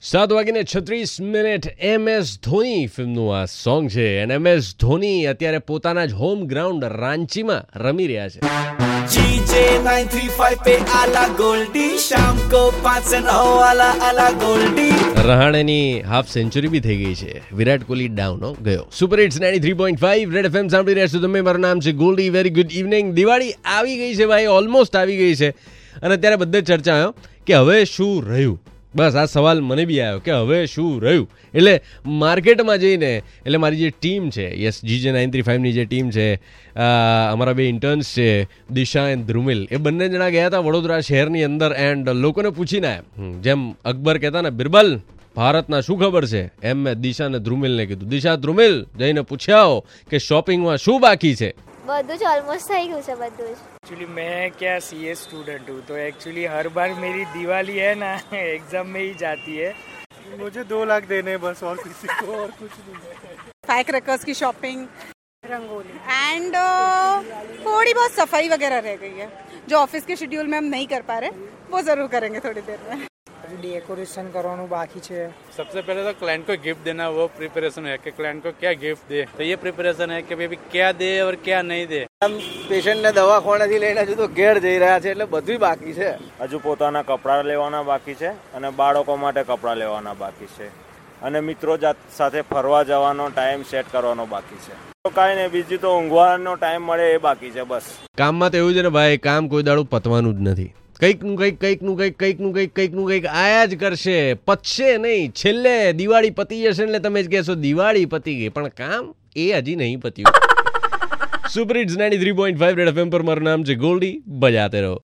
7:36 MS Dhoni ફિલ્મનું આ song છે અને MS ધોની અત્યારે પોતાના જ હોમ ગ્રાઉન્ડ રાંચીમાં રમી રહ્યા છે. GJ 935 पे आला गोल्डी शाम को 5 से 9 वाला आला गोल्डी. રહાણેની હાફ સેન્ચુરી બી થઈ ગઈ છે. વિરાટ કોહલી ડાઉન ગયો. સુપર હિટ્સ 93.5 રેડ FM સાંભળી રહ્યા છો તમે. મારું નામ છે Goldy. Very good evening. Diwali આવી ગઈ છે ભાઈ, ઓલમોસ્ટ આવી ગઈ છે અને અત્યારે બધે ચર્ચા આવ્યો કે હવે શું રહ્યું. બસ આ સવાલ મને બી આવ્યો કે હવે શું રહ્યું. એટલે માર્કેટમાં જઈને એટલે મારી જે ટીમ છે, યસ GJ 935ની જે ટીમ છે, અમારા બે ઇન્ટર્ન્સ છે દિશા એન્ડ ધ્રુમિલ, એ બંને જણા ગયા હતા વડોદરા શહેરની અંદર એન્ડ લોકોને પૂછીને આવ્યા. જેમ અકબર કહેતા ને બિરબલ ભારતના શું ખબર છે, એમ મેં દિશા અને ધ્રુમિલને કીધું. દિશા ધ્રુમિલ જઈને પૂછ્યા કે શોપિંગમાં શું બાકી છે. બધું જ ઓલમોસ્ટ થઈ ગયું છે બધું જ. एक्चुअली मैं क्या CS स्टूडेंट हूँ तो एक्चुअली हर बार मेरी दिवाली है ना एग्जाम में ही जाती है. मुझे 2 लाख देने बस और किसी को और कुछ नहीं. फायर क्रैकर्स की शॉपिंग, रंगोली एंड थोड़ी बहुत सफाई वगैरह रह गई है जो ऑफिस के शेड्यूल में हम नहीं कर पा रहे, वो जरूर करेंगे थोड़ी देर में. डेकोरेशन करवाना बाकी है. सबसे पहले तो क्लाइंट को गिफ्ट देना, वो प्रिपरेशन है कि क्लाइंट को क्या गिफ्ट दे, तो ये प्रिपरेशन है कि भाई क्या दे और क्या नहीं दे. આમ પેશન્ટને દવાખાનેથી લઈને હજુ તો ઘેર જઈ રહ્યા છે એટલે બધું બાકી છે. હજુ પોતાના કપડાં લેવાના બાકી છે અને બાળકો માટે કપડાં લેવાના બાકી છે અને મિત્રો સાથે ફરવા જવાનો ટાઈમ સેટ કરવાનો બાકી છે. તો કાંઈ નહીં, બીજું તો ઊંઘવાનો ટાઈમ મળે એ બાકી છે બસ. કામમાં તો એવું છે ને ભાઈ, કામ કોઈ દાડું પતવાનું જ નથી. કંઈકનું કંઈક આયા જ કરશે, પતશે નહીં. છેલ્લે દિવાળી પતી જશે એટલે તમે જ કહેશો દિવાળી પતી ગઈ, પણ કામ એ હજી નહીં પત્યું. સુપર હિટ્સ 93.5 રેડ FM પર મારું નામ છે ગોલ્ડી. બજાતે રહો.